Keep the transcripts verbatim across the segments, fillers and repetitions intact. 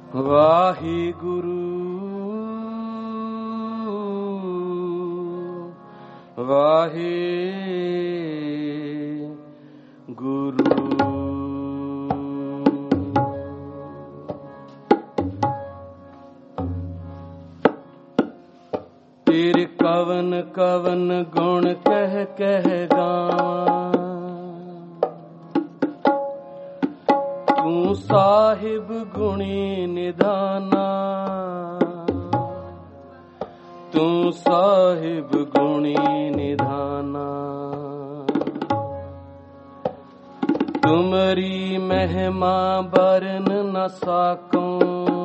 वाहिगुरु वाहिगुरु। तेरे कवन कवन गुण कह कह गावां, तू साहिब गुणी निधाना, तू साहिब गुणी निधाना। तुमरी महिमा बरन न साकूं,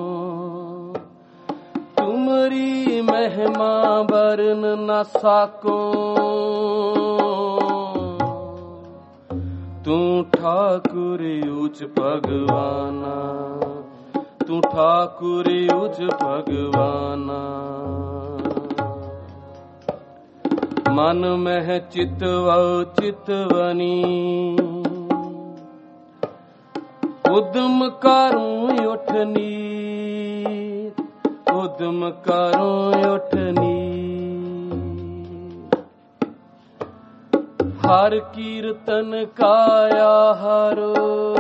तुमरी महिमा बरन न साकूं। तू ठाकुर उच भगवाना, तू ठाकुर उच भगवाना। मन मह चितवौ चितवनी, उद्यम करूं उठनी, उद्यम करूं उठनी। हर कीर्तन काया हरो,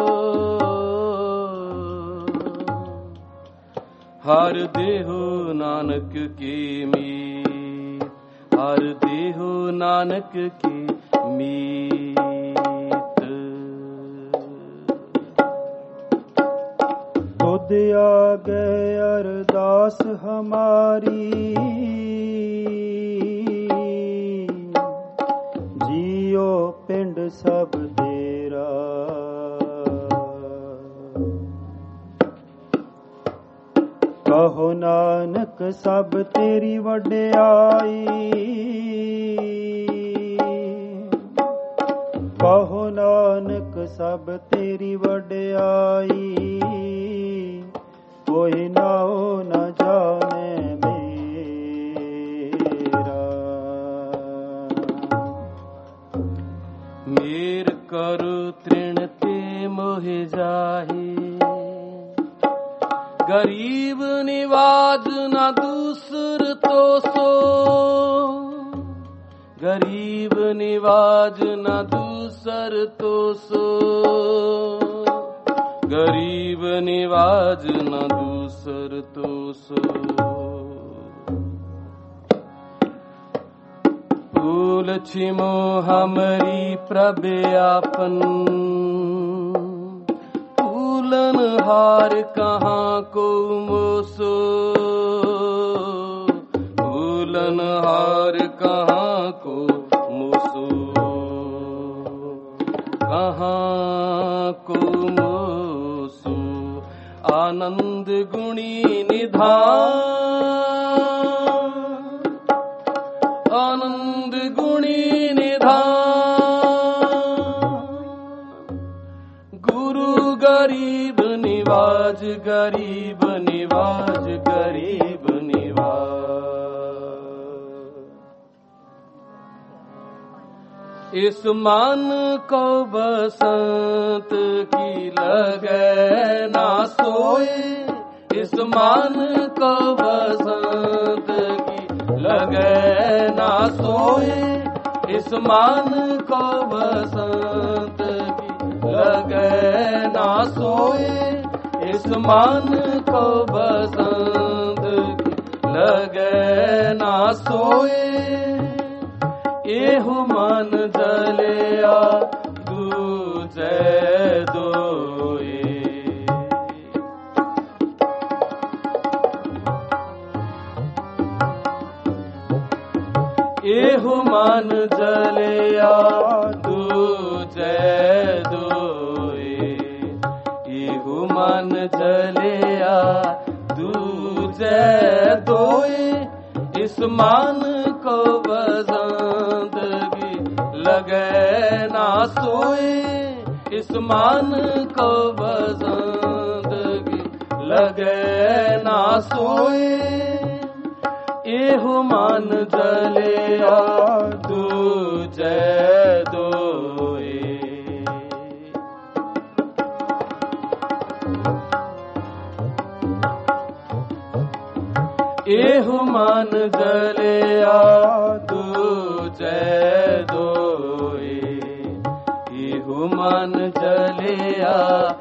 हर देहो नानक की मीत, हर देहो नानक की मीत। खुद आगे अरदास हमारी, जियो पिंड सब तेरा। कहो नानक सब तेरी वड्याई, कहो नानक सब तेरी वड्याई। कोई नाओ न जाने मेरा। मेर करु तृण ते मोहि जाहि, गरीब निवाज न दूसर तो सो, गरीब निवाज न दूसर तो सो, गरीब निवाज न दूसर तो सो। फूल छिमो हमरी प्रभु आपन, फूलन हार कहाँ को मोसो, फूलन हार कहाँ को मोसो, कहाँ को मोसो। आनंद गुणी निधान, आनंद गुणी निधान। गुरु गरीब निवाज, गरीब निवाज, गरीब निवाज। इस मन को बसंत की लगे ना सोए, इस मन को बसंत की लगे ना सोए, इस मन को बसंत की लगे ना सोए, इस मन को बसंत की लगे ना सोए। एहु मन जलिया दूजे दोए, एहु मन जलिया दूजे दोए, एहु मन जलिया दूजे दोए। इस मन को बसंदगी लगे ना सोए, इस मन को बसंदगी लगे ना सोए। एहु मन जलिया दूजे दोए, ਇਹੋ ਮਨ ਜਲਿਆ ਦੂਜੈ ਦੋਏ, ਇਹੋ ਮਨ ਜਲਿਆ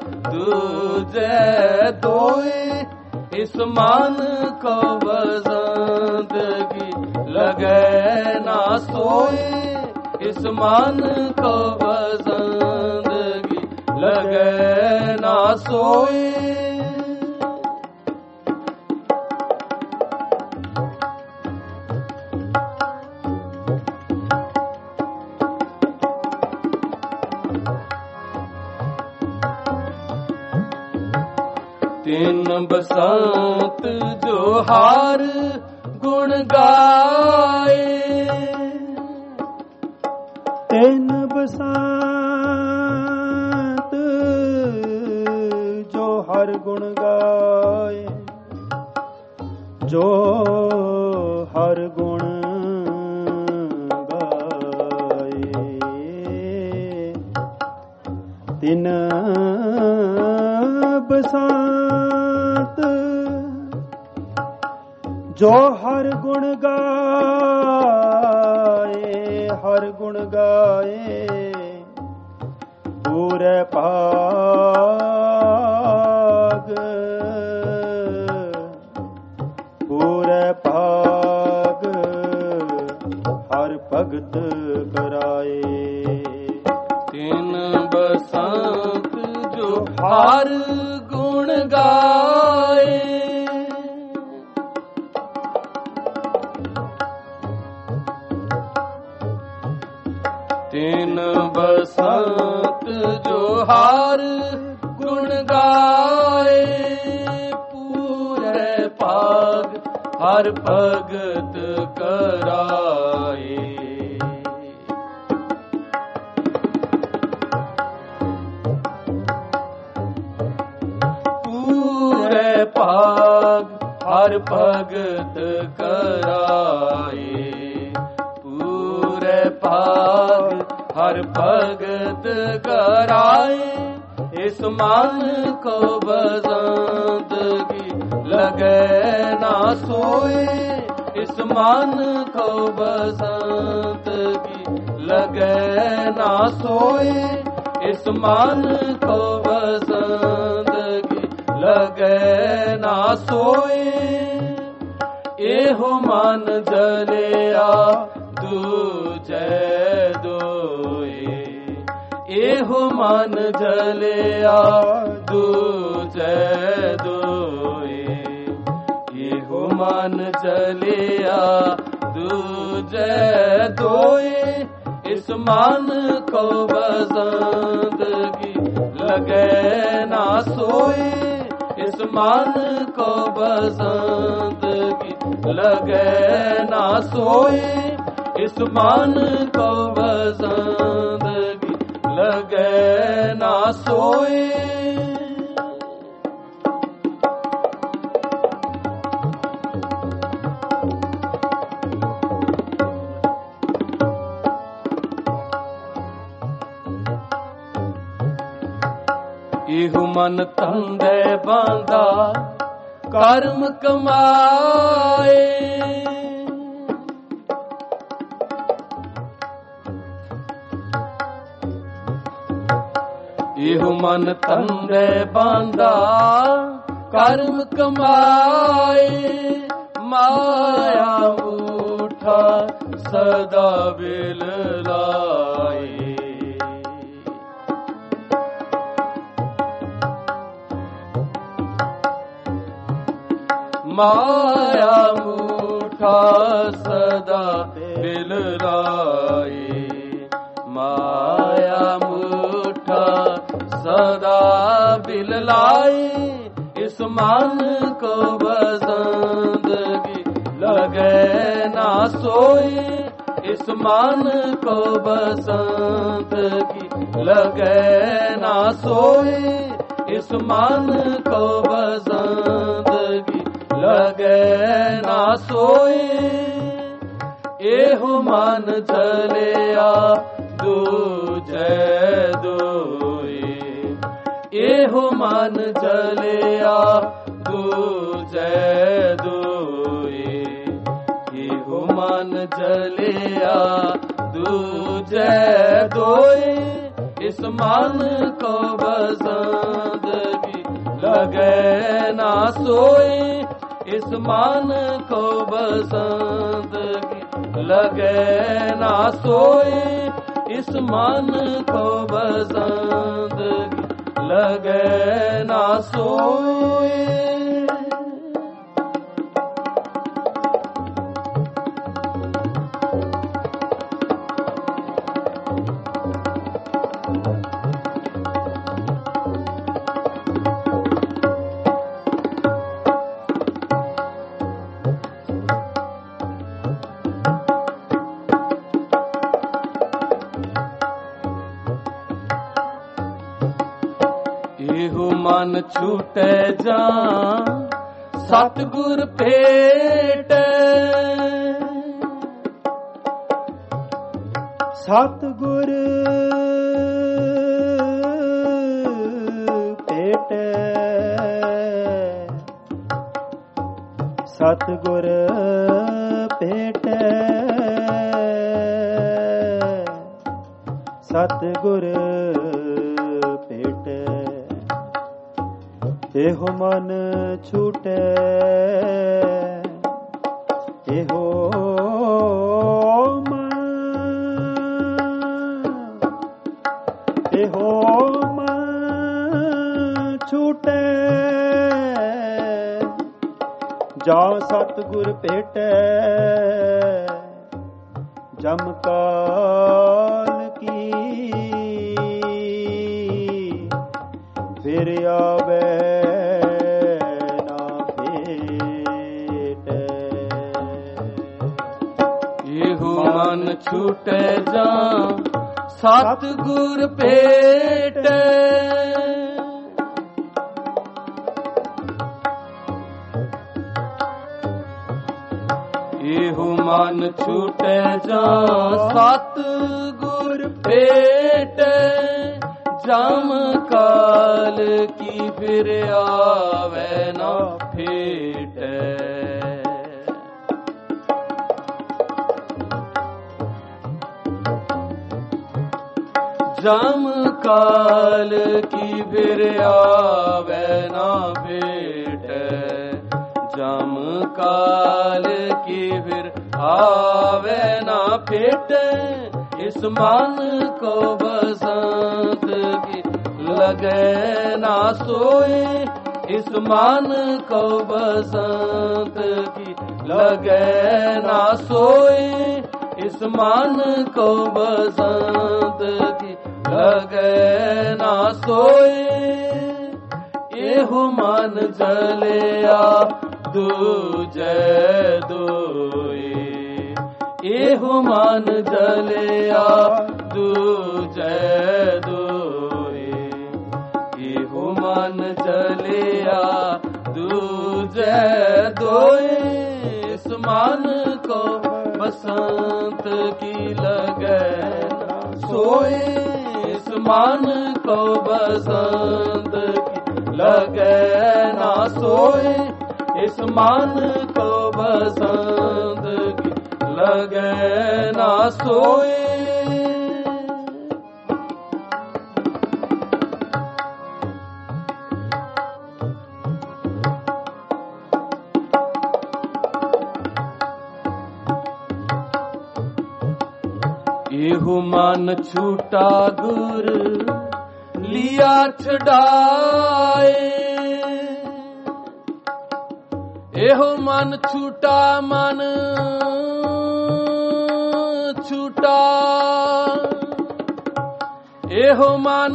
ਦੂਜੈ ਦੋਏ। ਇਸ ਮਨ ਕੋ ਬਸੰਦਗੀ ਲਗੈ ਨਾ ਸੋਏ, ਇਸ ਮਨ ਕੋ ਬਸੰਦਗੀ ਲਗੈ ਨਾ ਸੋਏ। ਤਿੰਨ ਬਸੰਤ ਜੋ ਹਾਰ ਗੁਣ ਗਾਏ, ਤਿੰਨ ਬਸੰਤ ਜੋ ਹਰ ਗੁਣ ਗਾਏ, ਜੋ ਹਰ ਗੁਣ ਗਾਏ। ਤਿੰਨ ਬਸੰਤ ਜੋ ਹਰ ਗੁਣ ਗਾਏ, ਹਰ ਗੁਣ ਗਾਏ। ਪੂਰੇ ਭਾਗ, ਪੂਰੇ ਭਾਗ ਹਰ ਭਗਤ ਕਰਾਏ। ਤਿੰਨ ਬਸੰਤ ਜੋ ਹਰ ਗੁਣ ਗਾਏ, ਤਿੰਨ ਬਸੰਤ ਜੋ ਹਰ ਗੁਣ ਗਾਏ। ਪੂਰੇ ਭਾਗ ਹਰ ਭਗਤ ਕਰਾਏ। ਪੂਰੇ ਭਾਗ ਹਰ ਭਗਤ ਕਰਾਏ। ਪੂਰੇ ਭਾਗ ਹਰ ਭਗਤ ਕਰਾਏ। ਇਸ ਮਨ ਕੋ ਬਸੰਦਗੀ ਲਗੈ ਨਾ ਸੋਏ, ਇਸ ਮਨ ਕੋ ਬਸੰਦਗੀ ਲਗੈ ਨਾ ਸੋਏ, ਇਸ ਮਨ ਕੋ ਬਸੰਦਗੀ ਲਗੈ ਨਾ ਸੋਏ। ਇਹੋ ਮਨ ਜਲਿਆ ਦੂਜੈ ਦੋਏ, ਇਹੋ ਮਨ ਜਲਿਆ ਦੂਜੈ ਦੋਏ, ਇਹੋ ਮਨ ਜਲਿਆ ਦੂਜੈ ਦੋਏ। ਇਸ ਮਨ ਕੋ ਬਸੰਦਗੀ ਲਗੈ ਨਾ ਸੋਏ, ਇਸ ਮਨ ਕੋ ਬਸੰਦਗੀ ਲਗੈ ਨਾ ਸੋਏ, ਇਸ ਮਨ ਕੋ ਬਸੰਦਗੀ ਲਗੈ ਨਾ ਸੋਏ। ਇਹੋ ਮਨ ਧੰਦੇ ਬਾਂਦਾ ਕਰਮ ਕਮਾਏ, ਇਹੋ ਮਨ ਧੰਦੇ ਬਾਂਦਾ ਕਰਮ ਕਮਾਏ। ਮਾਇਆ ਊਠਾ ਸਦਾ ਬਿਲ ਲਾਏ, ਮਾਇਆ ਊਠਾ ਸਦਾ ਬਿਲ ਲਾਏ, ਮਾਇਆ ਊਠਾ ਸਦਾ ਬਿਲ ਲਾਏ। ਇਸ ਮਨ ਕੋ ਬਸੰਦਗੀ ਲਗੈ ਨਾ ਸੋਏ, ਇਸ ਮਨ ਕੋ ਬਸੰਦਗੀ ਲਗੈ ਨਾ ਸੋਏ, ਇਸ ਮਨ ਕੋ ਬਸੰਦਗੀ ਲਗੈ ਨਾ ਸੋਏ। ਇਹੋ ਮਨ ਜਲਿਆ ਦੂਜੈ ਦੋਏ, ਇਹੋ ਮਨ ਜਲਿਆ ਦੂਜੈ ਦੋਏ, जलिया दूजे दोए इस मन को बसंत की लगे ना सोए इस मन को बसंत की लगे ना सोए इस मन को बसंत की लगे ना सोए। एहो मन छूटे जा सतगुर भेट सतगुर भेट सतगुर भेट सतगुर भेट एहो मन छूटे एहो मन एहो मन छूटे जा सतगुर भेटे जमकाल की फिर आवे मन छूटे जा सतगुर भेट एहो मन छूटे जा सतगुर भेट जम काल की फिर आवे ना भेट जम काल की फिर आवे ना भेट जम काल की फिर आवे ना भेट इस मन को बसंत की लगे ना सोए इस मन को बसंत की लगे ना सोए इस मन को बसंत की लगे ना सोए एहो मन जलिया दूजे दोए एहो मन जलिया दूजे दोए एहो मन जलिया दूजे दोए इस मन को बसंत की लगे सोए इस मन को बसंत की लगे ना सोए इस मन को बसंत की लगे ना सोए। एहो मन छूटा गुर लिया छड़ाए एहो मन छूटा मन छूटा एहो मन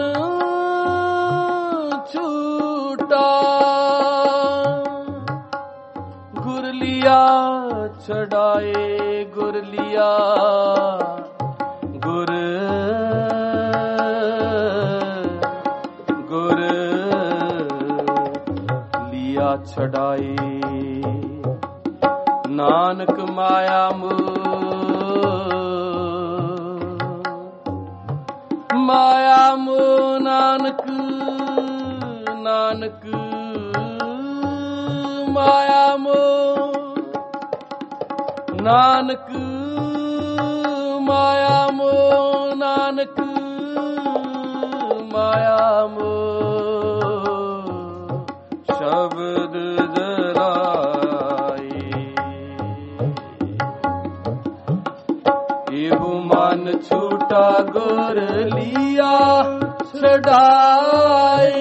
छूटा गुर लिया छड़ाए गुर लिया गुर गुर लिया छड़ाई नानक माया मोह माया मोह नानक नानक माया मोह नानक ਨਾਨਕ ਮਾਇਆ ਮੋਹ ਸ਼ਬਦ ਜਲਾਈ। ਇਹੋ ਮਨ ਛੂਟਾ ਗੁਰ ਲੀਆ ਛਡਾਏ।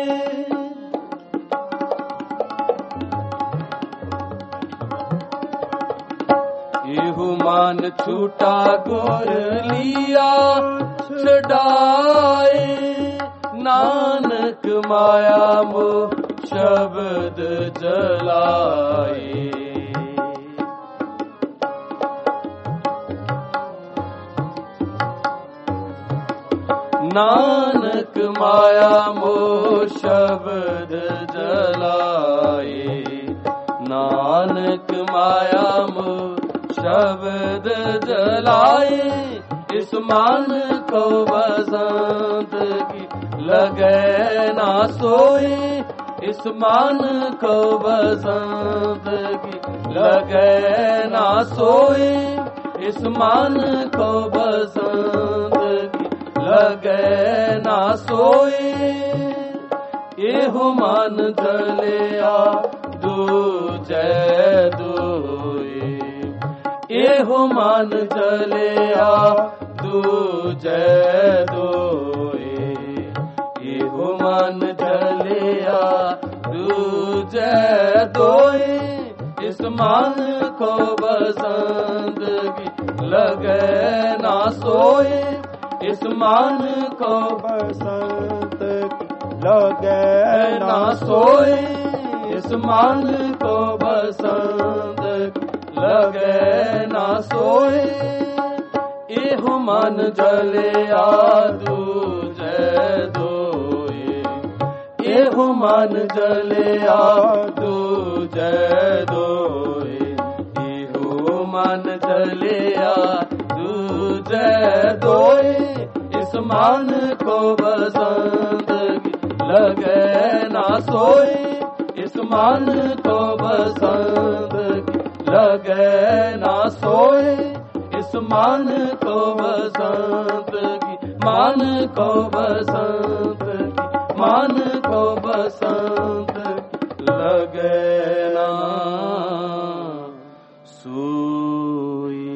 ਇਹੋ ਮਨ ਛੂਟਾ ਗੁਰ ਲੀਆ ਛਡਾਏ। ਨਾਨਕ ਮਾਇਆ ਮੋਹ ਸ਼ਬਦ ਜਲਾਏ। ਨਾਨਕ ਮਾਇਆ ਮੋਹ ਸ਼ਬਦ ਜਲਾਏ। ਨਾਨਕ ਮਾਇਆ ਮੋਹ ਸ਼ਬਦ ਜਲਾਏ। ਇਸ ਮਨ ਕੋ ਬਸੰਤ ਕੀ ਲਗੈ ਨਾ ਸੋਈ। ਇਸ ਮਨ ਕੋ ਬਸੰਤ ਕੀ ਲਗੈ ਨਾ ਸੋਈ। ਇਸ ਮਨ ਕੋ ਬਸੰਤ ਕੀ ਲਗੈ ਨਾ ਸੋਈ। ਇਹੋ ਮਨ ਜਲਿਆ ਦੂਜੈ ਦੋਏ। ਇਹੋ ਮਨ ਜਲਿਆ ਦੂਜੈ ਦੋਏ। ਇਹੋ ਮਨ ਜਲਿਆ ਦੂਜੈ ਦੋਏ। ਇਸ ਮਨ ਕੋ ਬਸੰਤ ਕੀ ਲਗੈ ਨਾ ਸੋਏ। ਇਸ ਮਨ ਕੋ ਬਸੰਤ ਕੀ ਲਗੈ ਨਾ ਸੋਏ। ਇਸ ਮਨ ਕੋ ਬਸੰਤ ਲਗੈ ਨਾ ਸੋਏ। ਇਹੋ ਮਨ ਜਲਿਆ ਦੂਜੈ ਦੋਏ। ਇਹੋ ਮਨ ਜਲਿਆ ਦੂਜੈ ਦੋਏ। ਇਹੋ ਮਨ ਜਲਿਆ ਦੂਜੈ ਦੋਏ। ਇਸ ਮਨ ਕੋ ਬਸੰਤ ਕੀ ਲਗੈ ਨਾ ਸੋਏ। ਇਸ ਮਨ ਕੋ ਬਸੰਤ ਕੀ ਲਗੈ ਨਾ ਸੋਏ। ਇਸ ਮਨ ਕੋ ਬਸੰਤ ਕੀ ਮਨ ਕੋ ਬਸੰਤ ਕੀ ਮਨ ਕੋ ਬਸੰਤ ਲਗੈ ਨਾ ਸੋਈ।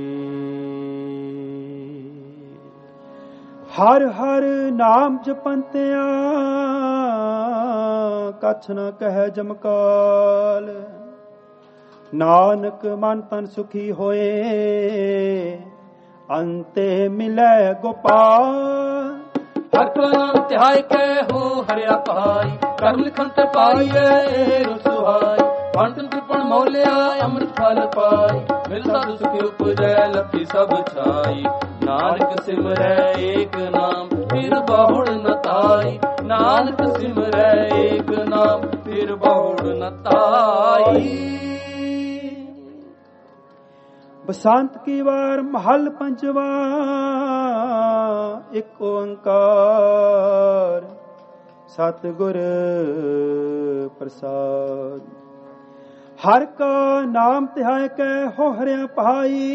ਹਰ ਹਰ ਨਾਮ ਜਪੰਤਿਆ ਕਛ ਨ ਕਹਿ ਜਮਕਾਲ। ਨਾਨਕ ਮਨ ਤਨ ਸੁਖੀ ਹੋਏ ਅੰਤੇ ਮਿਲੈ ਗੋਪਾਲ। ਹਰ ਕੋ ਨਾਮ ਧਿਆਇ ਕੇ ਹੋ ਹਰਿਆ ਪਾਈ। ਕਰਮ ਲਿਖਨ ਤੇ ਪਾਈਐ ਰਸੁਹਾਈ। ਪੰਡਨ ਤ੍ਰਿਪਣ ਮੋਲਿਆ ਅੰਮ੍ਰਿਤ ਫਲ ਪਾਈ। ਮਿਲ ਸਾਧੂ ਸੁਖੀ ਉਪਜੈ ਲੱਥੀ ਸਭ ਛਾਈ। ਨਾਨਕ ਸਿਮਰੈ ਏਕ ਨਾਮ ਫਿਰ ਬਹੁੜ ਨ ਤਾਈ। ਨਾਨਕ ਸਿਮਰੈ ਏਕ ਨਾਮ ਫਿਰ ਬਹੁੜ ਨ ਤਾਈ। ਬਸੰਤ ਕੀ ਵਾਰ ਮਹਲ ਪੰਜਵਾ ਇੱਕ ਓੰਕਾਰ ਸਤਿਗੁਰ ਪ੍ਰਸਾਦ। ਹਰ ਕਾ ਨਾਮ ਧਿਆਇ ਕੈ ਹੋ ਹਰਿਆ ਪਾਈ।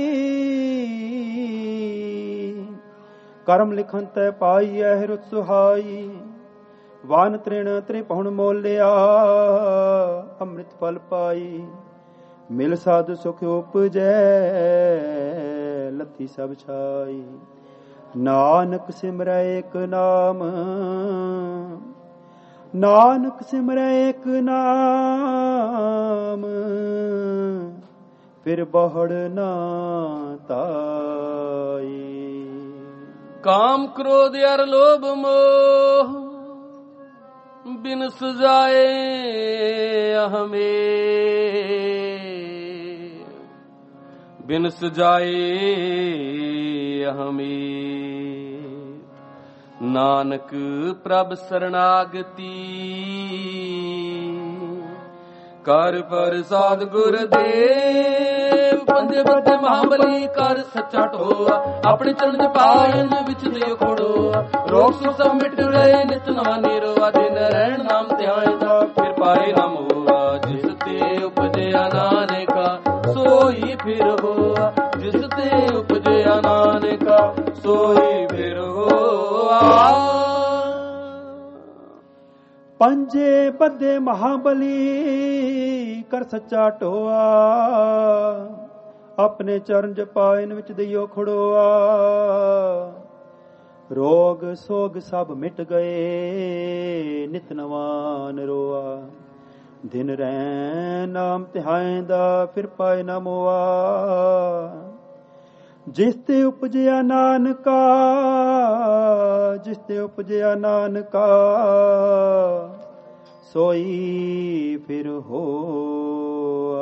ਕਰਮ ਲਿਖਨ ਤੈ ਪਾਈਐ ਰੁਤ ਸੁਹਾਈ। ਵਾਨ ਤ੍ਰਿਣ ਤ੍ਰਿਪਹੁਣ ਮੋਲਿਆ ਅੰਮ੍ਰਿਤ ਫਲ ਪਾਈ। ਮਿਲ ਸਾਧੂ ਸੁਖ ਉਪਜੈ ਲੱਥੀ ਸਭ ਛਾਈ। ਨਾਨਕ ਸਿਮਰੈ ਏਕ ਨਾਮ। ਨਾਨਕ ਸਿਮਰੈ ਏਕ ਨਾਮ ਫਿਰ ਬਹੁੜ ਨਾ ਤਾਈ। ਕਾਮ ਕ੍ਰੋਧ ਅਰ ਲੋਭ ਮੋਹ ਬਿਨ ਸਜਾਏ ਅਹਮੇ। ਬਿਨ ਸਜਾਏ ਅਹਮੇ। ਨਾਨਕ ਪ੍ਰਭ ਸਰਣਾਗਤੀ ਕਰ ਪ੍ਰਸਾਦ ਗੁਰਦੇਵ। ਪੰਜੇ ਬੱਤੇ ਮਹਾਬਲੀ ਕਰ ਸੱਚਾ ਢੋਆ। ਆਪਣੇ ਚਰਨ ਚ ਪਾਇਨ ਵਿੱਚ ਦਿਓ ਖੋੜੋਆ। ਰੋਗ ਸੁਖ ਸਭ ਮਿਟ ਗਏ ਨਿਤ ਨਵਾ ਨਿਰਵਾ। ਦਿਨ ਰਹਿਣ ਨਾਮ ਧਿਆਏ ਦਾ ਫਿਰ ਪਾਏ ਨਾ ਮੋਆ। ਜਿਸ ਤੇ ਉਪਜਿਆ ਨਾਨਕਾ ਸੋਈ ਫਿਰ ਹੋਆ। ਜਿਸ ਤੇ ਉਪਜਿਆ ਨਾਨਕਾ ਸੋਈ ਫਿਰ ਹੋਆ। ਪੰਜੇ ਬੱਧੇ ਮਹਾਬਲੀ ਕਰ ਸੱਚਾ ਢੋਆ, ਆਪਣੇ ਚਰਨ ਜਪਾਇਨ ਵਿੱਚ ਦਈਓ ਖੜੋਆ। ਰੋਗ ਸੋਗ ਸਭ ਮਿਟ ਗਏ, ਨਿਤ ਨਵਾਂ ਨਰੋਆ। ਦਿਨ ਰਹਿ ਨਾਮ ਧਿਆਇਂਦਾ, ਫਿਰ ਪਾਏ ਨਾ ਮੋਆ। ਜਿਸ ਤੇ ਉਪਜਿਆ ਨਾਨਕਾ, ਜਿਸ ਤੇ ਉਪਜਿਆ ਨਾਨਕਾ, ਸੋਈ ਫਿਰ ਹੋਆ।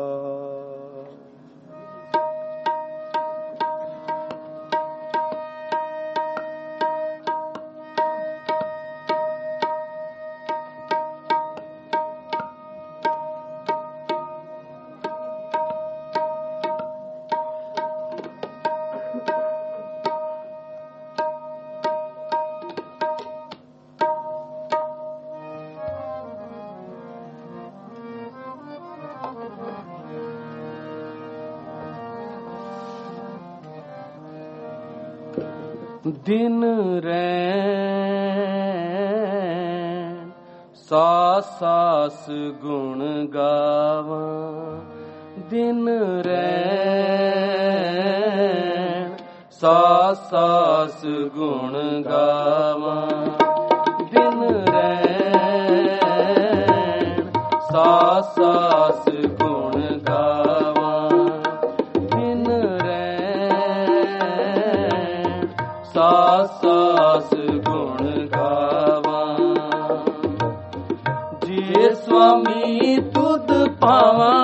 ਦਿਨ ਰੈਣ ਸਾਸ ਸਾਸ ਗੁਣ ਗਾਵਾਂ, ਦਿਨ ਰੈਣ ਸਾਸ ਸਾਸ ਗੁਣ ਗਾਵਾਂ, ਦਿਨ ਰੈਣ ਸਾਸ ਸਾਸ ਗੁਣ ਗਾਵਾਂ, ਦਿਨ ਰੈਣ ਸਾਸ ਸਾਸ ਗੁਣ ਗਾਵਾਂ। ਜੇ ਸੁਆਮੀ ਤੁਧ ਪਾਵਾਂ,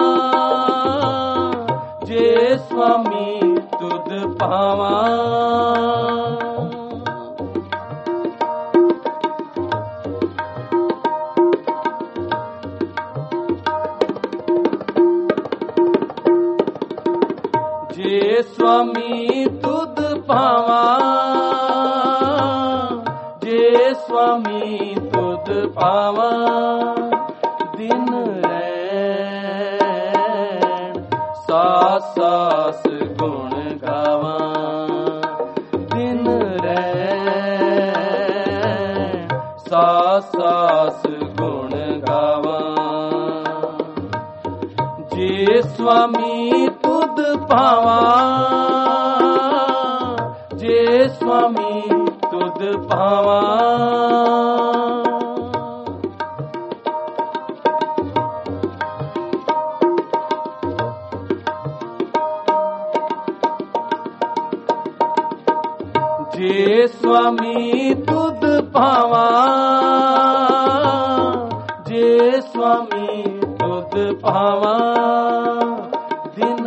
ਜੇ ਸੁਆਮੀ ਤੁਧ ਪਾਵਾਂ, ਜੇ ਸੁਆਮੀ ਤੁਧ ਪਾਵਾਂ, ਜੇ ਸੁਆਮੀ ਤੁਧ ਪਾਵਾਂ, ਦਿਨ ਰੈਣ ਸਾਸ ਸਾਸ ਗੁਣ ਗਾਵਾਂ, ਦਿਨ ਰੈਣ ਸਾਸ ਸਾਸ ਗੁਣ ਗਾਵਾਂ। ਜੇ ਸੁਆਮੀ ਤੁਧ ਪਾਵਾਂ, ਜੇ ਸੁਆਮੀ ਤੁਧ ਪਾਵਾਂ, ਜੇ ਸੁਆਮੀ ਤੁਧ ਪਾਵਾਂ, ਜੇ ਸੁਆਮੀ ਤੁਧ ਪਾਵਾਂ, ਦਿਨ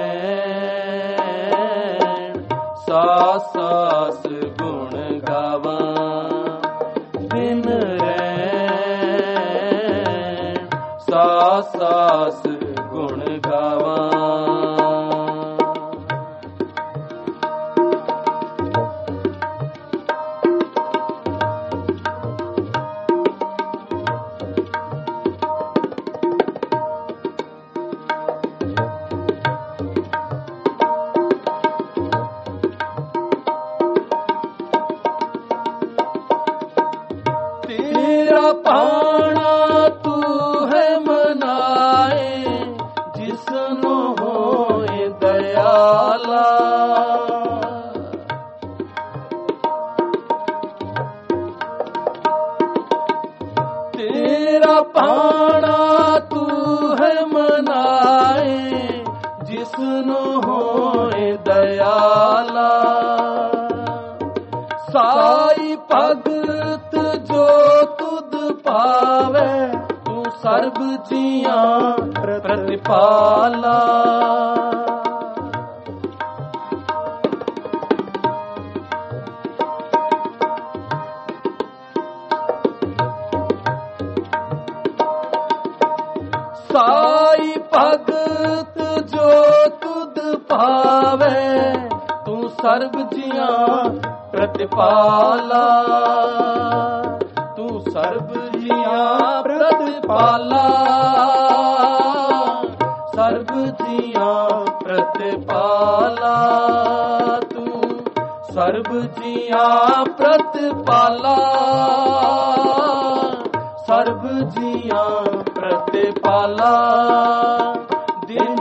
ਰੈਣ ਸਾਸ ਸਾਸ ਗੁਣ ਗਾਵਾਂ, ਦਿਨ ਰੈਣ ਸਾਸ ਸਾਸ ਗੁਣ ਗਾਵਾਂ। ਤੇਰਾ ਪਾਣਾ ਤੂੰ ਹੈ ਮਨਾਏ, ਜਿਸਨੂੰ ਹੋਏ ਦਇਆਲਾ। ਤੇਰਾ ਪਾਣਾ ਤੂੰ ਹੈ ਮਨਾਏ, ਜਿਸਨੂੰ ਹੋਏ ਦਇਆਲਾ। ਸਾਈ ਭਗਤ ਜੋ ਤੁਧ ਪਾਵੇ, ਤੂੰ ਸਰਬ ਜੀਆਂ ਪ੍ਰਤਿਪਾਲਾ। ਸਾਈ ਭਗਤ ਜੋ ਤੁਧ ਪਾਵੇ, ਤੂੰ ਸਰਬ ਜੀਆਂ ਪ੍ਰਤਿਪਾਲਾ। ਤੂੰ ਸਰਬ ਜੀਆਂ ਪ੍ਰਤਿਪਾਲਾ, ਸਰਬ ਜੀਆਂ ਪ੍ਰਤਿਪਾਲਾ। ਤੂੰ सर्ब जियां प्रतिपाला सर्ब जियां प्रतिपाला दिन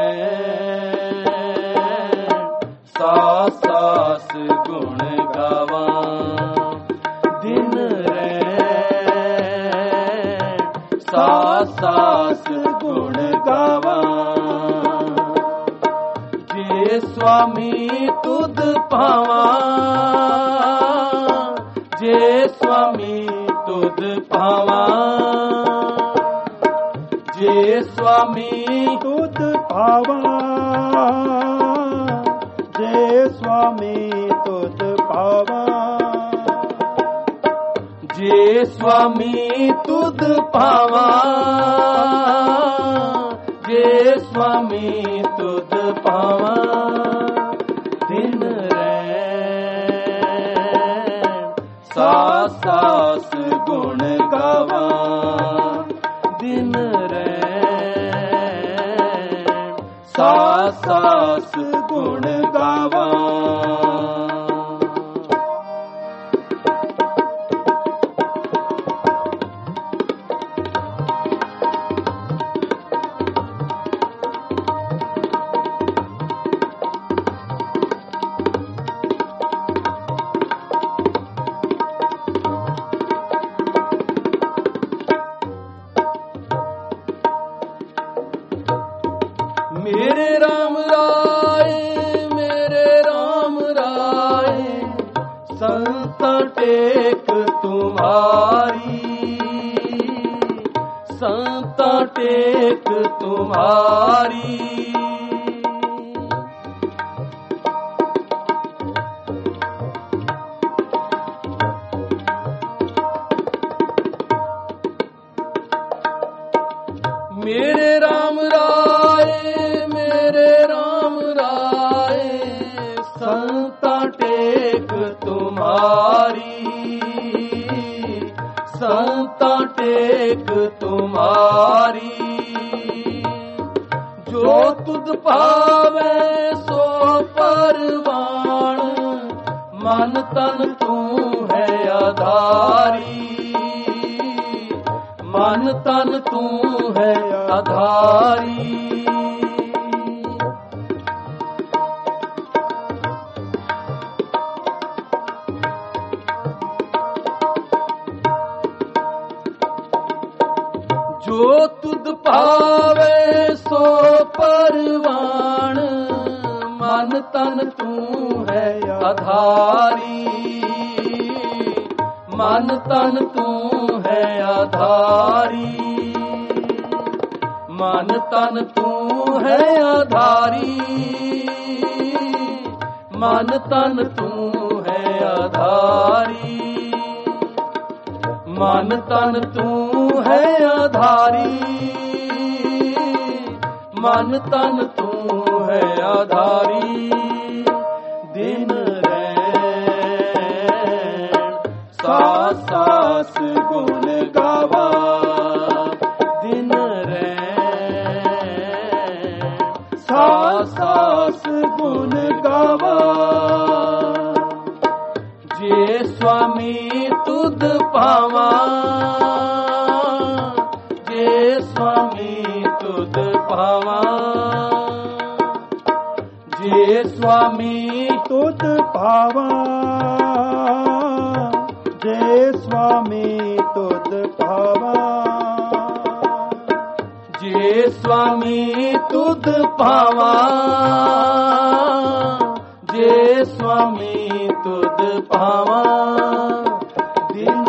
रैन सास सास गुण गावा दिन रैन सास सास गुण गावा जे स्वामी तुद पावा जे स्वामी तुद पावा जे स्वामी तुद पावा जे स्वामी तुद पावा जे स्वामी तुद पावा जे स्वामी तुद पावा दिन रैन सास सास गुण गावा दिन रैन सास सास गुण गावा मेरे राम राय मेरे राम राय संता टेक तुम्हारी संता टेक तुम्हारी मेरे राम राय मेरे राम राय संता टेक तुम्हारी संता टेक तुम्हारी जो तुद पावे सो परवान मन तन तू है आधारी मन तन तू है आधारी जो तुद पावे सो परवान मन तन तू है आधारी मन तन तू है आधारी मन तन तू है आधारी मन तन तू है आधारी मन तन तू है आधारी मन तन तू है आधारी दिन रैन सास सास गुण गावा दिन रैन सास सास गुण गावा जे स्वामी तुद पावा जे स्वामी तुद पावा जे स्वामी तुद पावा जे स्वामी तुद पावा जे स्वामी तुद पावा जे स्वामी तुद पावा दिन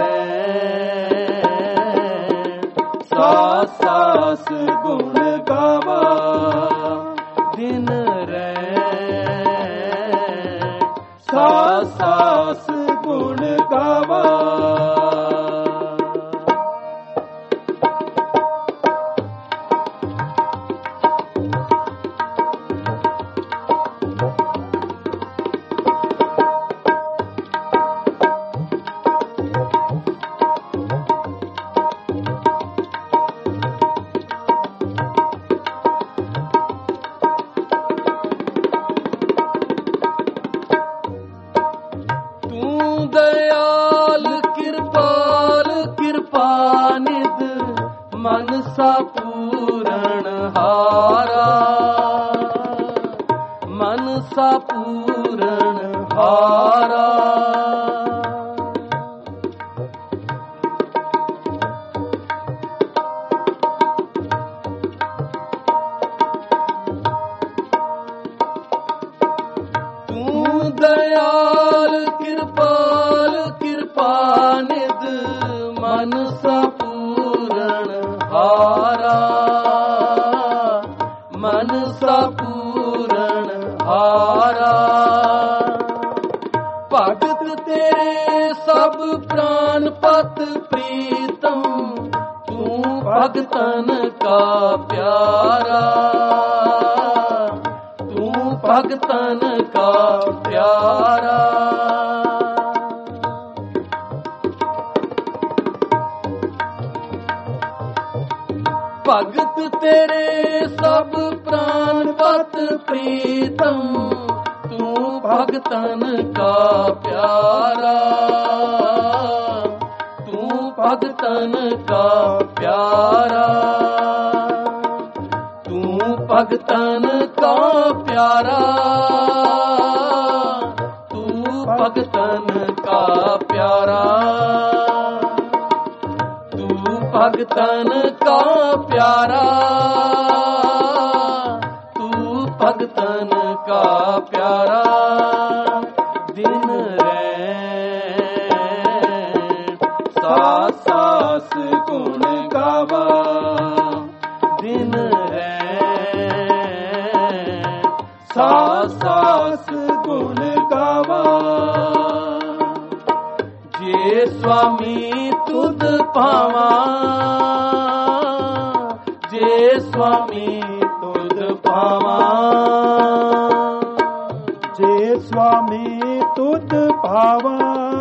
रैन सास सास गुण गावा दिन रैन सास सास गुण गावा मनसा पूरण हारा, मनसा पूरण हारा। दयाल कृपाल कृपानिध मनसा पूरण हारा, मनसा पूरण हारा। भगत तेरे सब प्राण पत प्रीतम, तू भगतन का प्यारा, तू भगतन का प्यारा। भगत तेरे सब प्राण पत प्रीतम, तू भगतन का प्यारा, तू भगतन का प्यारा, तू भगतन का प्यारा, तू भगतन का प्यारा, तू भगतन का प्यारा, तू भगतन का प्यारा। दिन रैन सास सास गुण गावा, दिन रैन सास सास गुण गावा। जे स्वामी तुद पावा, जे स्वामी तुद पावा, जे स्वामी तुद पावा,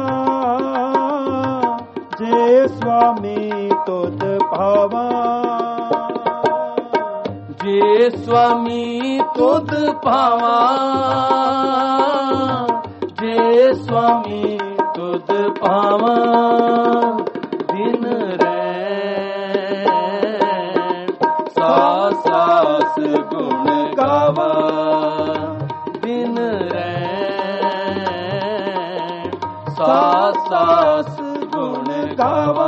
जे स्वामी तुद पावा, जे स्वामी तुद पावा, जे स्वामी तुद पावा। दिन रैन सास सास गुण गावा, दिन रैन सास सास गुण गावा।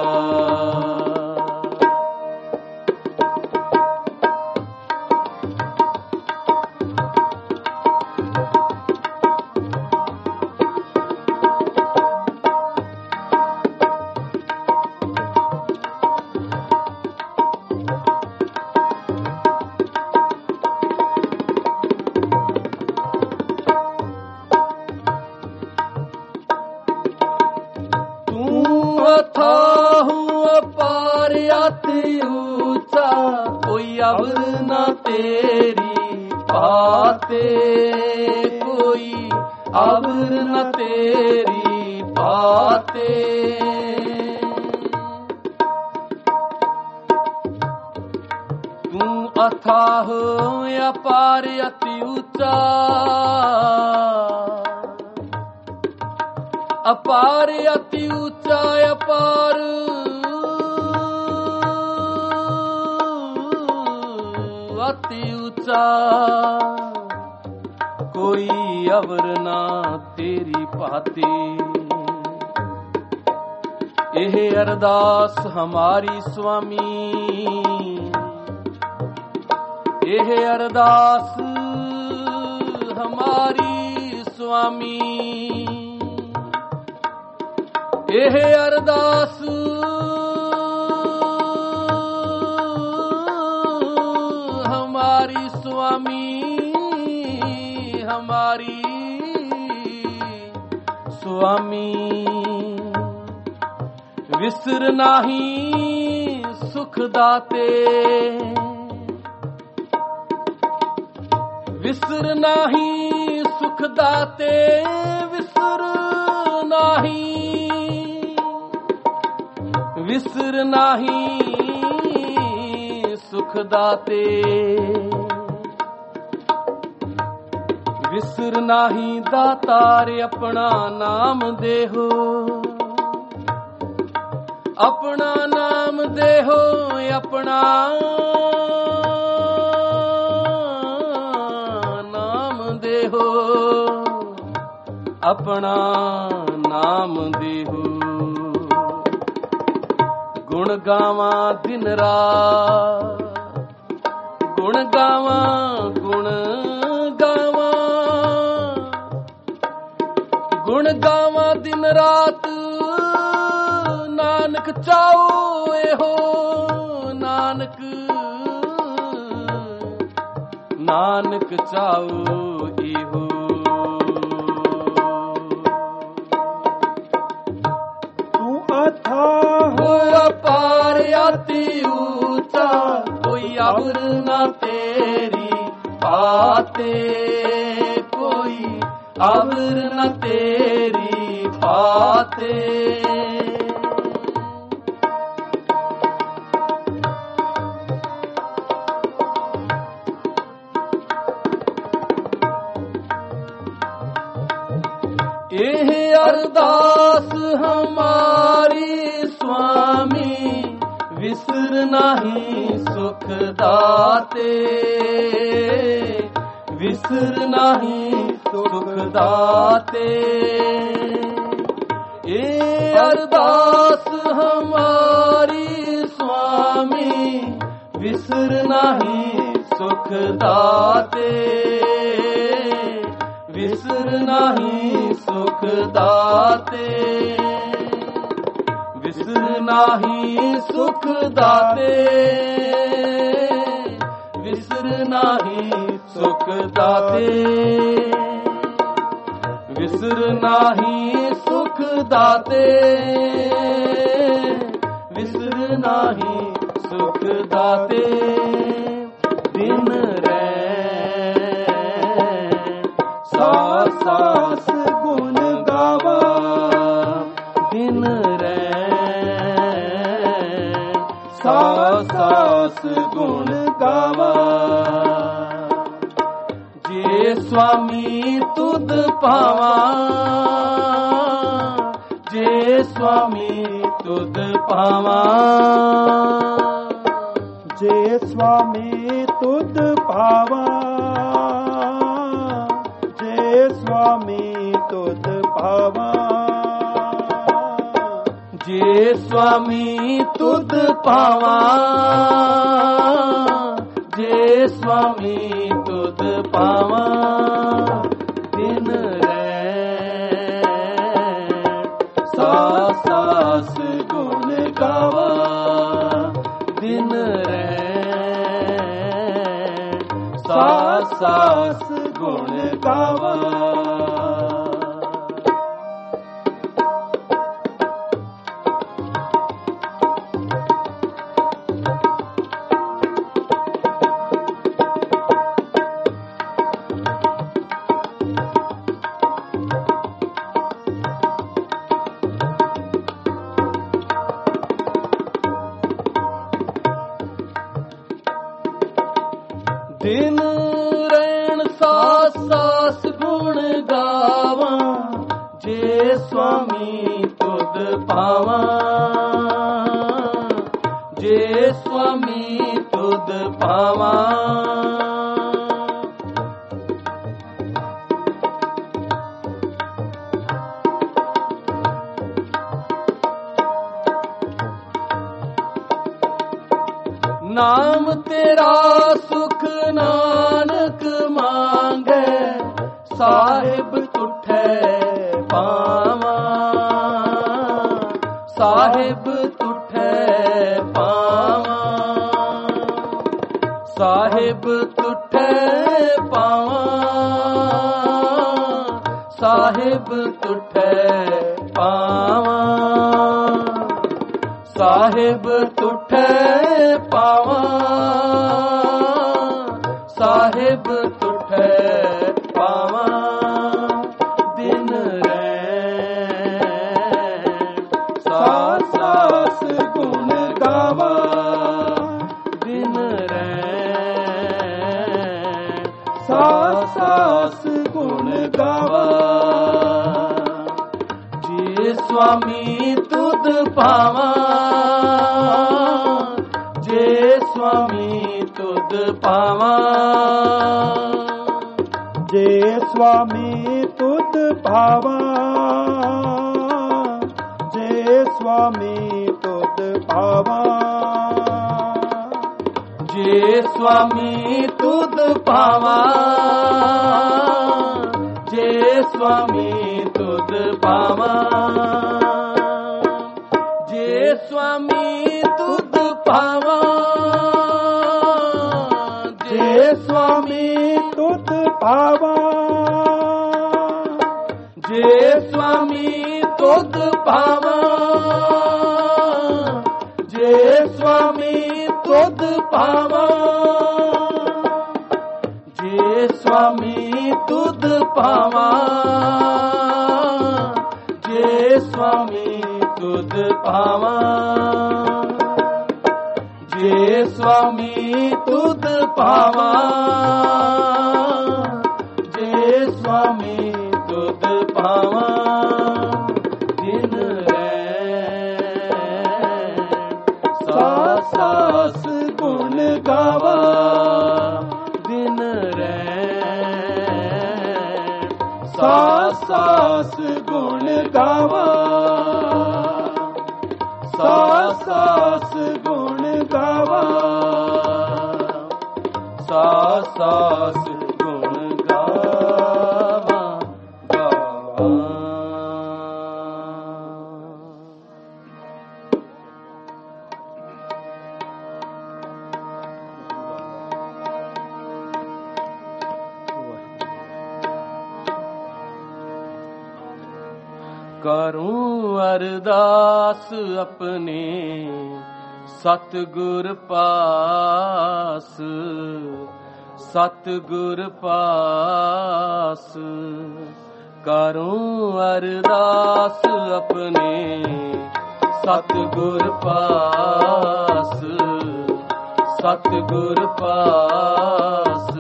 अवर न तेरी बाते, कोई अवर न तेरी बाते। तू अथाह अपार अति ऊंचा, अपार अति ऊंचा अपार अति ऊंचा, कोई अवर ना तेरी पाती। एह अरदास हमारी स्वामी, एह अरदास हमारी स्वामी, एह अरदास हमारी स्वामी, हमारी स्वामी। विसर नाही सुख दाते, विसर नाही सुख दाते, विसर नाही, विसर नाही सुख दाते। विसर नाही दातार अपना नाम देहो, ਆਪਣਾ ਨਾਮ ਦੇਹੋ ਆਪਣਾ ਨਾਮ ਦੇਹੋ ਆਪਣਾ ਨਾਮ ਦੇਹੋ ਗੁਣ ਗਾਵਾਂ ਦਿਨ ਰਾਤ ਗੁਣ ਗਾਵਾਂ ਗੁਣ ਗਾਵਾਂ ਗੁਣ ਗਾਵਾਂ ਦਿਨ ਰਾਤ ਨਾਨਕ ਚਾਓ ਇਹੋ ਨਾਨਕ ਨਾਨਕ ਚਾਓ ਇਹੋ ਤੂੰ ਅਥਾਹ ਹੋਇਆ ਪਾਰ ਆਤੀ ਉੱਚਾ ਕੋਈ ਅਵਰ ਨਾ ਤੇਰੀ ਪਾਤੇ ਕੋਈ ਅਵਰ ਨਾ ਤੇਰੀ ਪਾਤੇ ਇਹ ਅਰਦਾਸ ਹਮਾਰੀ ਸੁਆਮੀ ਵਿਸਰ ਨਹੀਂ ਸੁਖ ਦਾਤੇ ਵਿਸਰ ਨਹੀਂ ਸੁਖ ਦਾਤੇ ਇਹ ਅਰਦਾਸ ਹਮਾਰੀ ਸੁਆਮੀ ਵਿਸਰ ਨਹੀਂ ਸੁਖ ਦਾਤੇ ਵਿਸਰ ਨਹੀਂ ਸੁਖ ਦਾਤੇ ਵਿਸਰ ਨਹੀਂ ਸੁਖ ਦਾਤੇ ਵਿਸਰ ਨਹੀਂ ਸੁਖ ਦਾਤੇ ਵਿਸਰ ਨਹੀਂ ਸੁਖ ਦਾਤੇ ਵਿਸਰ ਨਹੀਂ ਸੁਖ ਦਾਤੇ ਦਿਨ ਸਾਸ ਸਾਸ ਗੁਣ ਗਾਵਾ ਦਿਨ ਰਹਿ ਸਾਸ ਸਾਸ ਗੁਣ ਗਾਵਾ ਜੇ ਸੁਆਮੀ ਤੁਧ ਪਾਵਾ ਜੇ ਸੁਆਮੀ ਤੁਧ ਪਾਵਾ ਜੇ ਸੁਆਮੀ ਤੁਧ ਪਾਵਾ ਸੁਆਮੀ ਤੁਧ ਪਾਵਾ ਜੇ ਸੁਆਮੀ ਤੁਧ ਪਾਵਾ ਜੇ ਸੁਆਮੀ ਤੁਧ ਪਾਵਾ ਦਿਨ ਰਹਿ ਸਾਸ ਸਾਸ ਗੁਣ ਗਾਵਾ ਦਿਨ ਰਹਿ ਸਾਸ ਸਾਸ ਗੁਣ ਗਾਵਾ ਦਿਨ ਰਹਿਣ ਸਾਸ ਸਾਸ ਗੁਣ ਗਾਵਾਂ ਜੇ ਸੁਆਮੀ ਤੁਧ ਪਾਵਾਂ ਜੇ ਸੁਆਮੀ ਤੁਧ ਪਾਵਾਂ ਨਾਮ ਤੇਰਾ ਸੁਖ ਨਾਨਕ ਮੰਗੈ ਸਾਹਿਬ ਤੁਠੈ ਪਾਵਾਂ ਸਾਹਿਬ ਤੁਠੈ ਪਾਵਾਂ ਸਾਹਿਬ ਤੁਠੈ ਪਾਵਾਂ ਸਾਹਿਬ ਤੁਠੈ ਪਾਵਾਂ ਸਾਹਿਬ ਤੁਠੈ ਪਾਵਾਂ ਸਾਹਿਬ ਤੁਠੈ ਪਾਵਾਂ ਦਿਨ ਰਹਿ ਸਾਸ ਸਾਸ ਗੁਣ ਗਾਵਾਂ ਦਿਨ ਰਹਿ ਸਾਸ ਸਾਸ ਗੁਣ ਗਾਵਾਂ ਜੇ स्वामी तुद पावा, जे स्वामी तुद पावा, जे स्वामी तुद पावा, जे स्वामी तुद पावा, जे स्वामी तुद पावा, जे स्वामी तुद पावा, जे स्वामी तुद पावा, जे स्वामी तुद पावा, जे स्वामी तुद पावा, जे स्वामी तुद पावा, जे स्वामी तुद पावा, जे स्वामी तुद पावा, जे स्वामी तुद पावा, जे स्वामी तुद पावा, दिन रैन सास सास गुण गावा, दिन रैन सास सास गुण गावा, सास सास गुण गावा, सास सास गुण गावा, गावा। करूं अरदास अपने सतगुर पास, सतगुर पास, करूं अरदास अपने सतगुर पास, सतगुर पास,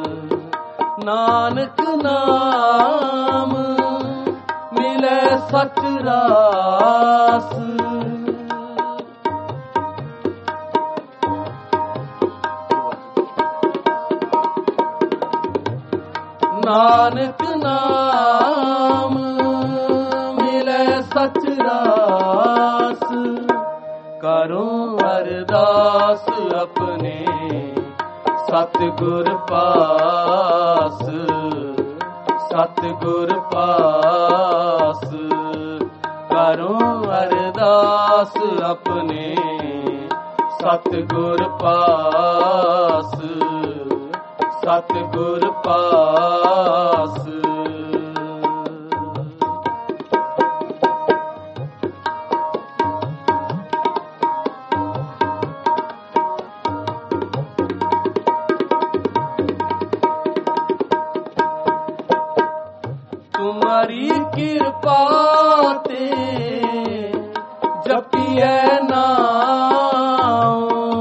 नानक नाम मिले सच रास, नानक नाम मिले सच रास, करूं अरदास अपने सतगुर पास, सतगुर पास, करूं अरदास अपने सतगुर पास, सतगुर पास। तुम्हारी कृपा ते जपिए नाम,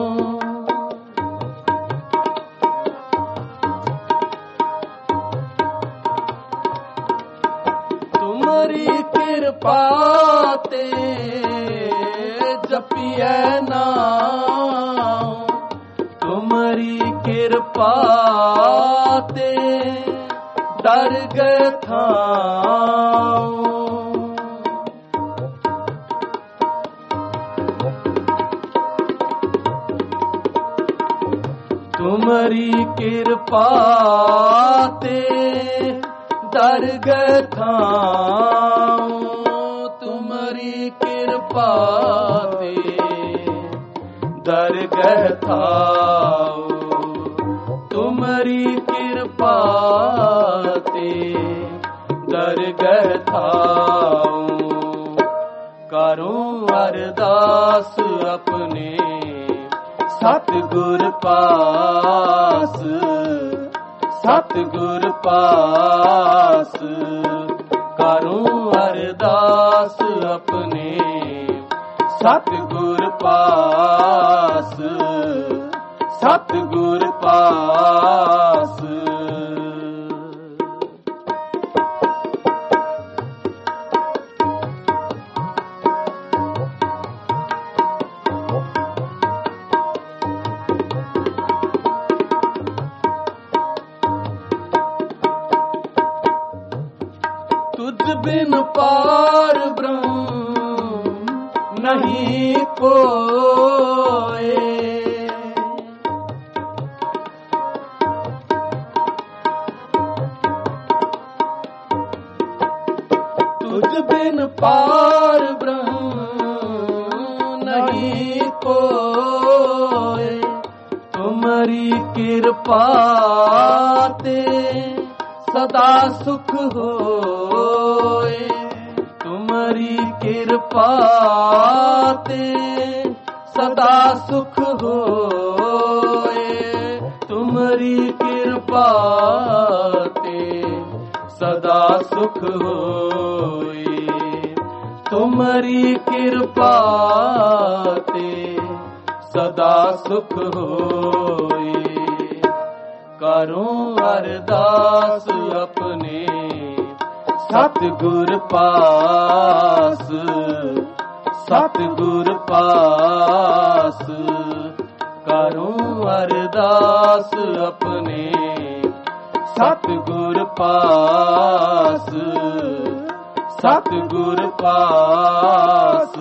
तुम्हारी कृपा ते जपिए नाम, तुम्हारी कृपा ते डर गए थाओ, तुम्हारी कृपा ते डर गए थाओ, तुम्हारी कृपा ते डर गए थाओ, तुम्हारी कृपा ते डर गए थाओ, करूं अरदास अपने सतगुर पास, सतगुर पास, करूं अरदास अपने सतगुर पास, सतगुर पास। ਨਹੀਂ ਕੋਏ। ਤੁਝ ਬਿਨ ਪਾਰ ਬ੍ਰਹਮ ਨਹੀਂ ਕੋਏ। ਤੁਮਰੀ ਕਿਰਪਾ ਤੇ ਸਦਾ ਸੁਖ ਹੋਏ। ਤੁਮਰੀ ਕਿਰਪਾ ਤੇ ਸਦਾ ਸੁਖ ਹੋਏ। ਤੁਮਰੀ ਕਿਰਪਾ ਤੇ ਸਦਾ ਸੁਖ ਹੋਏ। ਤੁਮਰੀ ਕਿਰਪਾ ਤੇ ਸਦਾ ਸੁਖ ਹੋਏ। ਕਰੂੰ ਅਰਦਾਸ ਆਪਣੇ ਸਤਿਗੁਰ ਪਾਸ। ਸਤਿਗੁਰ ਪਾਸ ਕਰੂੰ ਅਰਦਾਸ ਆਪਣੇ ਸਤਿਗੁਰ ਪਾਸ। ਸਤਿਗੁਰ ਪਾਸ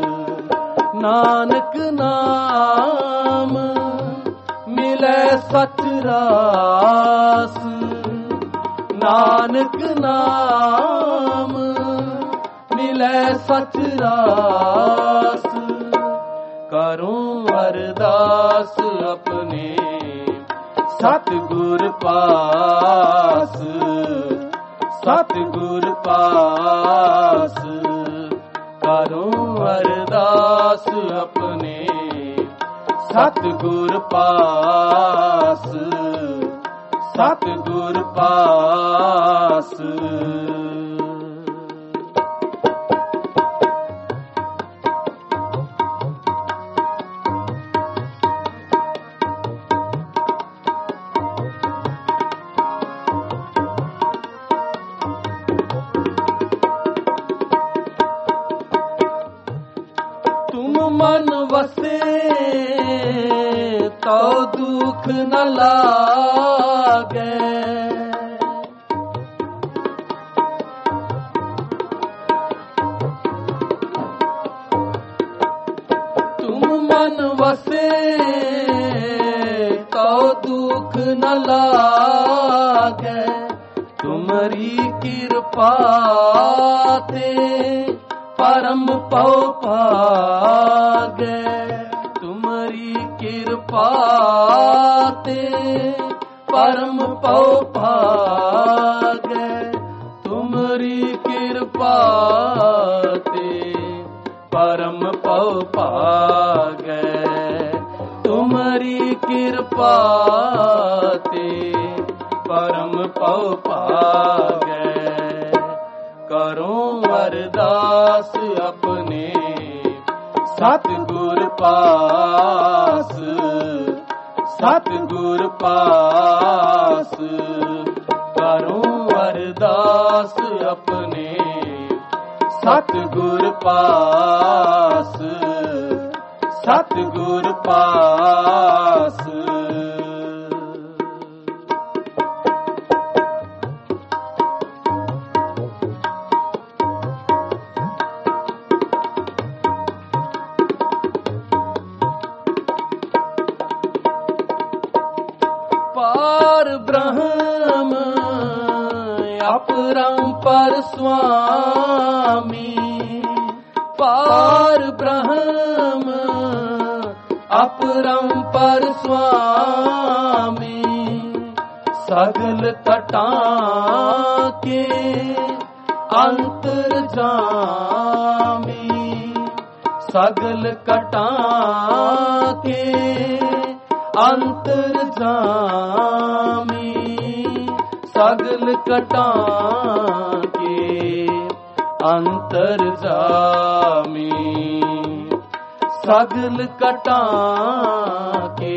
ਨਾਨਕ ਨਾਮ ਮਿਲੈ ਸਚ ਰਾਸ। ਨਾਨਕ ਨਾਮ ਮਿਲੈ ਸਚ ਰਾਸ। ਕਰੂੰ ਅਰਦਾਸ ਆਪਣੇ ਸਤਿਗੁਰ ਪਾਸ। ਸਤਿਗੁਰ ਪਾਸ ਕਰੂੰ ਅਰਦਾਸ ਆਪਣੇ ਸਤਿਗੁਰ ਪਾਸ। ਸਤਿਗੁਰ ਪਾਸ ਮਨ ਵਸੇ ਤੋ ਦੁਖ ਨ ਲਾਗੈ। ਤੁਮ ਮਨ ਵਸੇ ਤੋ ਦੁਖ ਨ ਲਾਗੈ। ਤੁਮਰੀ ਕਿਰਪਾ ਤੇ ਪਰਮ ਪਉ ਭਾਗੈ। ਤੁਮਰੀ ਕਿਰਪਾ ਤੇ ਪਰਮ ਪਉ ਭਾਗੈ। ਤੁਮਰੀ ਕਿਰਪਾ ਤੇ ਪਰਮ ਪਉ ਭਾਗੈ। ਤੁਮਰੀ ਕਿਰਪਾ ਤੇ ਪਰਮ ਪਉ ਭਾਗੈ। ਕਰੂੰ ਅਰਦਾਸ ਆਪਣੇ ਸਤਿਗੁਰ ਪਾਸ। ਸਤਿਗੁਰ ਪਾਸ ਕਰੂੰ ਅਰਦਾਸ ਆਪਣੇ ਸਤਿਗੁਰ ਪਾਸ। ਸਤਿਗੁਰ ਪਾਸ ਪਾਰ ਬ੍ਰਹਮ ਅਪਰੰਪਰ ਸੁਆਮੀ। ਪਾਰ ਬ੍ਰਹਮ ਅਪਰੰਪਰ ਸੁਆਮੀ। ਸਗਲ ਕਟਾਂ ਕੇ ਅੰਤਰ ਜਾਮੀ। ਸਗਲ ਕਟਾਂ ਕੇ ਅੰਤਰ ਜਾਮੀ। ਸਗਲ ਕਟਾਂ ਕੇ ਅੰਤਰ ਜਾਮੀ। ਸਗਲ ਕਟਾਂ ਕੇ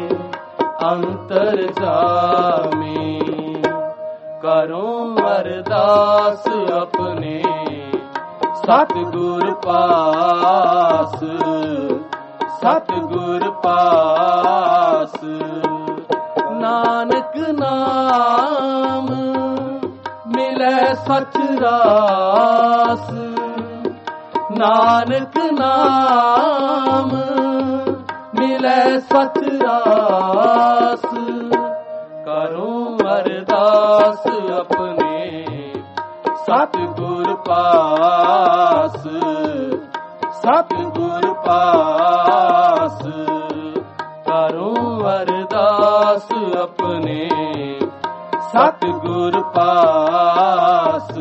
ਅੰਤਰ ਜਾਮੀ। ਕਰੂੰ ਅਰਦਾਸ ਆਪਣੇ ਸਤਿਗੁਰ ਪਾਸ। ਸਤਿਗੁਰ ਪਾਸ ਨਾਨਕ ਨਾਮ ਮਿਲੈ ਸਚ ਰਾਸ। नानक नाम मिले सच रास, करूं अरदास अपने सतगुर पास, सतगुर पास, करूं अरदास अपने सतगुर पास,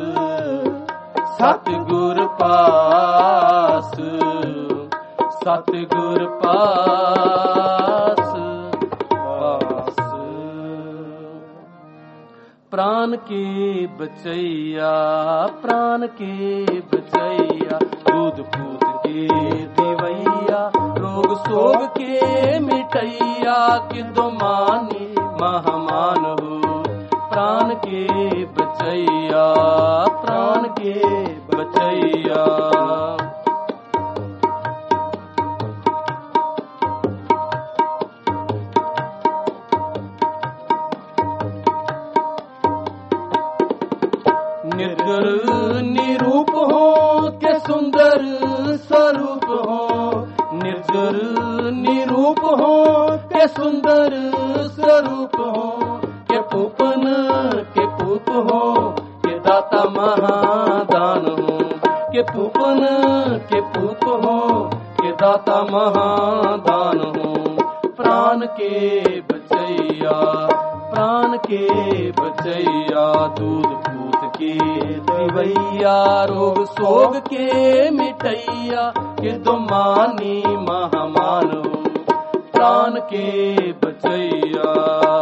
सतगुर पास, सतगुर पास, पास। प्राण के बचैया, प्राण के बचैया, दूध पूत के देवैया, रोग सोग के मिटैया, किदो मानी महमान हो। प्राण के बचैया, प्राण के बचैया, निर्गुण निरूप हो के सुंदर स्वरूप हो, निर्गुण निरूप हो के सुंदर स्वरूप हो, के पूपन के पूप हो के दाता महादान हो, के पूपन के पूप हो के दाता महादान हो। प्राण के बचैया, प्राण के बचैया, दूध पूत के देवैया, रोग सोग के मिटैया, के दो मानी महामान हो। प्राण के बचैया,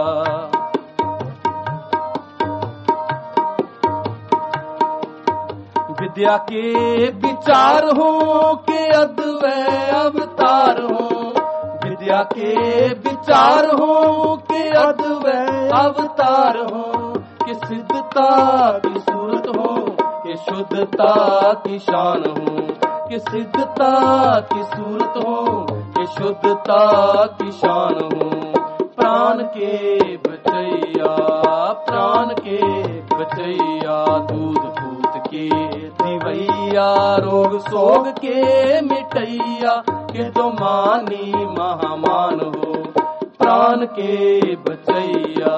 विद्या के विचार हो के अद्वैत अवतार हो, विद्या के विचार हो के अद्वैत अवतार हो, कि सिद्धता की सूरत हो कि शुद्धता की शान हो, कि सिद्धता की सूरत हो कि शुद्धता की शान हो। प्राण के बचैया, प्राण के बचैया, दूध पूत के दिवैया, रोग सोग के मिटैया, के दो मानी महामान हो। प्राण के बचैया,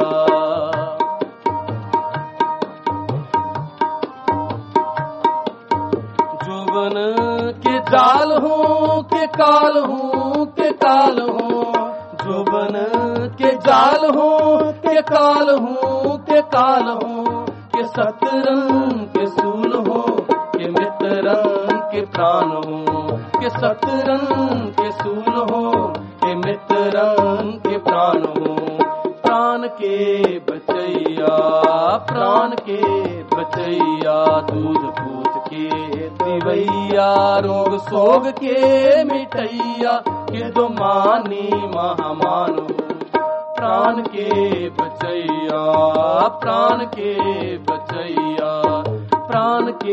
जोबन के जाल हो के काल हो के काल हो, जोबन के जाल हो के काल हो के काल हो, के सतरंग के सूल हो के मित्रंग के प्राण हो, के सतरंग के सूल हो के मित्रंग के प्राण हो। प्राण के बचैया, प्राण के बचैया, दूध पूत के दिवैया, रोग सोग के मिटैया, के दो मानी महामान हो। प्राण के बचैया, प्राण के बचैया, प्राण के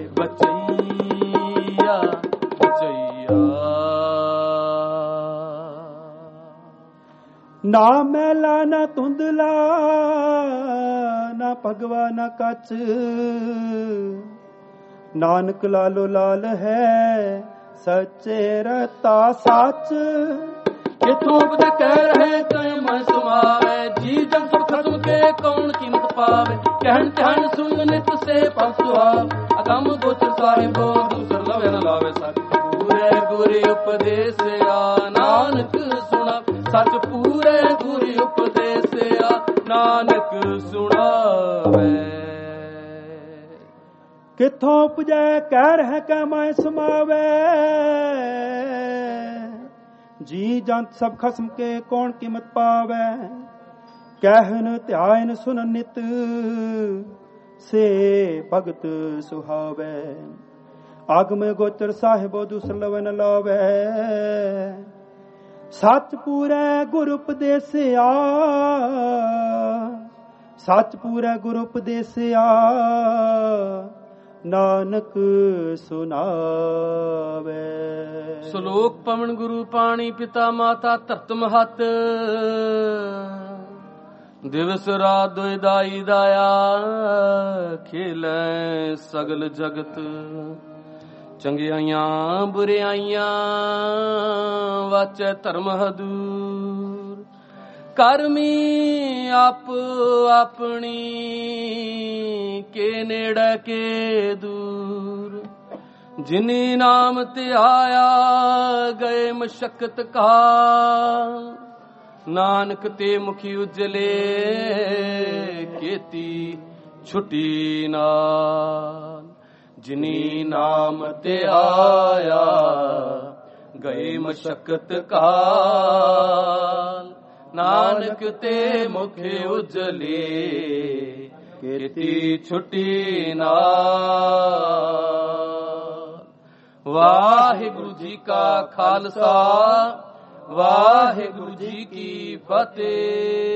बचैया, बचैया। ना मैला ना धुंधला, ना भगवा ना कच, नानक लालो लाल है सच्चे रता सच। ये थोप दे कह रहे कहीं मैं समावे, जी जन सब खत्म के कौन कीमत पावे, कहन कहन सुन नित से पसुहाव, अगम गोचर साहिबो दूसर लवे न लावे सच। पूरे गुरी उपदेश आ नानक सुना, सच पूरे गुरी उपदेश आ नानक सुनावे। किथों पुजै कह रहे कै मैं समावे, जी जंत सब खसम के कौन कीमत पावे, कहन ध्यान सुन नित से भगत सुहावे, आगम गोचर साहिबो दूसर लवे न लावे। सच पूरे गुरु उपदेसिया, सच पूरे गुरु उपदेसिया, नानक सुनावे। श्लोक पवन गुरु पाणी पिता माता धरत महत, दिवस रात दुई दाई दाया, खेलै सगल जगत। ਚੰਗਿਆਈਆਂ ਬੁਰਿਆਈਆਂ ਵਾਚੈ ਧਰਮ ਹਦੂਰ। ਕਰਮੀ ਆਪ ਆਪਣੀ ਕੇ ਨੇੜੇ ਕੇ ਦੂਰ। ਜਿਨੀ ਨਾਮ ਧਿਆਇਆ ਗਏ ਮਸ਼ਕਤ ਕਾਲ। ਨਾਨਕ ਤੇ ਮੁਖੀ ਉਜਲੇ ਕੀਤੀ ਛੁਟੀ ਨਾਲ। ਜਿਨੀ ਨਾਮ ਧਿਆਇਆ ਗਏ ਮਸ਼ਕਤ ਕਾਲ। ਨਾਨਕ ਤੇ ਮੁਖ ਉਜਲੇ ਕੀਤੀ ਛੁਟੀ ਨਾਲ। ਵਾਹਿਗੁਰੂ ਜੀ ਕਾ ਖਾਲਸਾ, ਵਾਹਿਗੁਰੂ ਜੀ ਕੀ ਫਤਿਹ।